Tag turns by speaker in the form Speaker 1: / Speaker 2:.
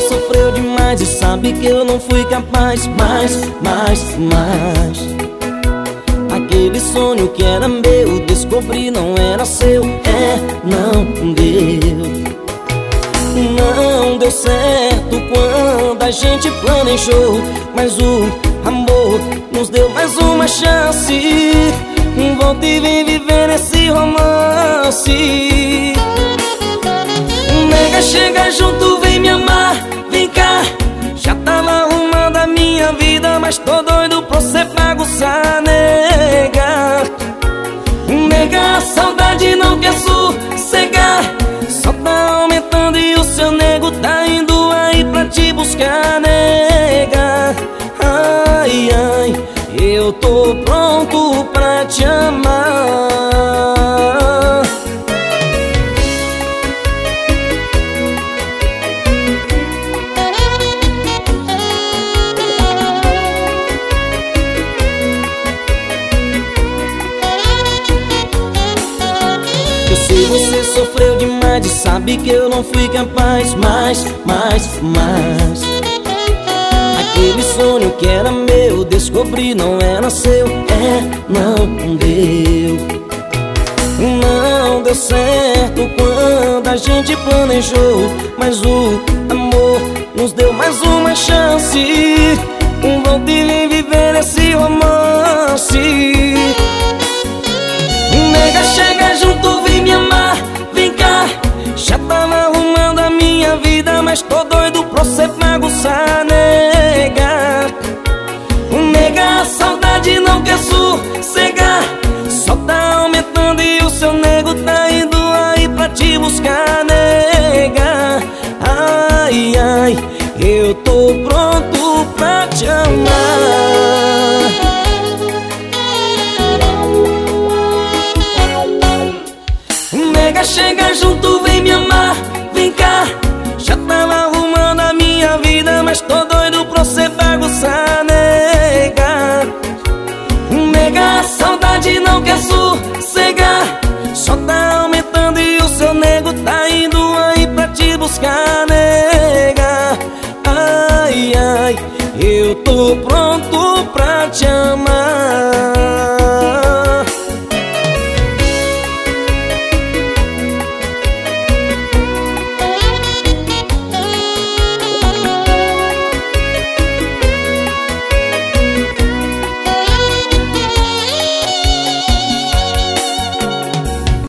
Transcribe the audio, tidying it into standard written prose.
Speaker 1: sofreu demais e sabe que eu não fui capaz. Aquele sonho que era meu, descobri não era seu. Não deu. Não deu certo quando a gente planejou, mas o amor nos deu mais uma chance. Volta e vem viver esse romance. Nega, chega junto, vem me amar, vem cá. Já tava arrumando a minha vida, mas tô doido pra você bagunçar, nega. Nega, a saudade não quer sossegar, só tá aumentando e o seu nego tá indo aí pra te buscar, nega. Ai, ai, eu tô pronto pra te amar. Eu sei, você sofreu demais e sabe que eu não fui capaz. Aquele sonho que era meu, descobri não era seu. Não deu. Não deu certo quando a gente planejou, mas o amor nos deu mais uma chance. Volta e vem viver esse romance. Nega, chega junto, vem me amar, vem cá. Já tava arrumando a minha vida, mas tô doido pra você bagunçar, nega. Nega, a saudade não quer sossegar, só tá aumentando e o seu nego tá indo aí pra te buscar, nega. Ai, ai, eu tô pronto pra te amar. Nega, chega junto,